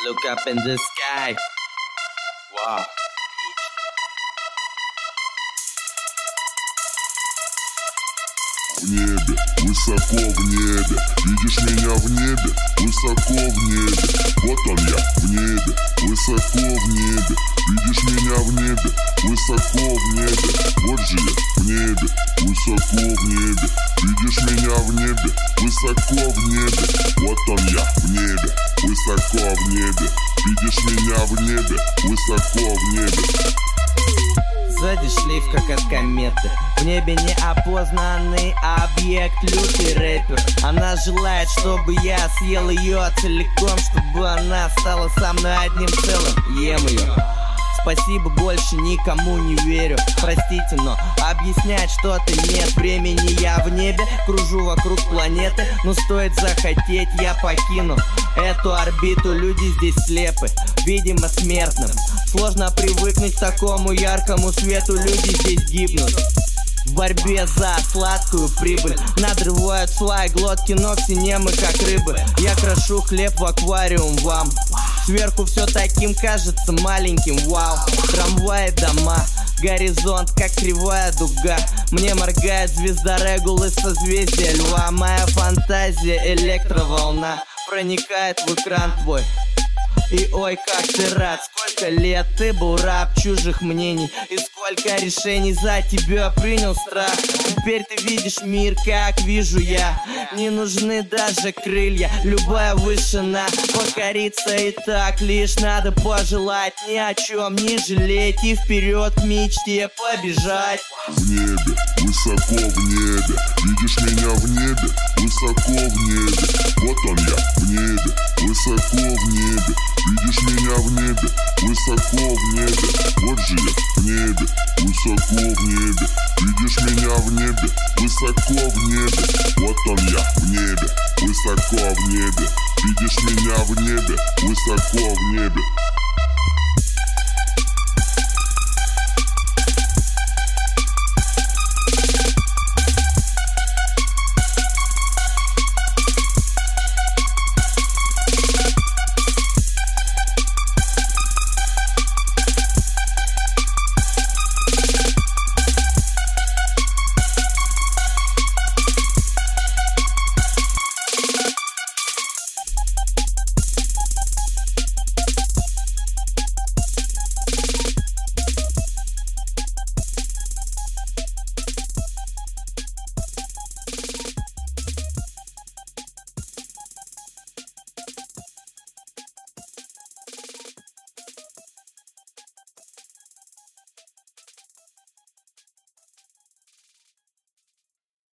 Look up in the sky. Wow. В небе, высоко в небе, видишь меня в небе, высоко в небе. Вот он я, в небе, высоко в небе, видишь меня в небе, высоко в небе. Вот же я, в небе, высоко в небе, видишь меня в небе, высоко в небе. Вот он я, в небе, высоко в небе, видишь меня в небе, высоко в небе. Сзади шлейф, как от кометы. В небе неопознанный объект, лютый рэпер. Она желает, чтобы я съел ее целиком, чтобы она стала со мной одним целым. Ем ее. Спасибо, больше никому не верю. Простите, но объяснять что-то нет времени. Я в небе, кружу вокруг планеты, но стоит захотеть, я покину эту орбиту. Люди здесь слепы, видимо смертным. Сложно привыкнуть к такому яркому свету. Люди здесь гибнут в борьбе за сладкую прибыль. Надрывают свои глотки, ногти немы, как рыбы. Я крошу хлеб в аквариум вам. Сверху все таким кажется маленьким, вау. Трамваи, дома, горизонт, как кривая дуга. Мне моргает звезда Регул из созвездия Льва. Моя фантазия электроволна проникает в экран твой. И ой, как ты рад, сколько лет ты был раб чужих мнений. И сколько решений за тебя принял страх. Теперь ты видишь мир, как вижу я. Не нужны даже крылья, любая вышина покориться и так. Лишь надо пожелать, ни о чем не жалеть и вперед к мечте побежать. В небе, высоко в небе, видишь меня в небе, высоко в небе. Вот он я, в небе, высоко в небе, видишь меня в небе, высоко в небе. Вот же я, в небе, высоко в небе, видишь меня в небе, высоко в небе. Вот он я, в небе, высоко в небе, видишь меня в небе, высоко в небе.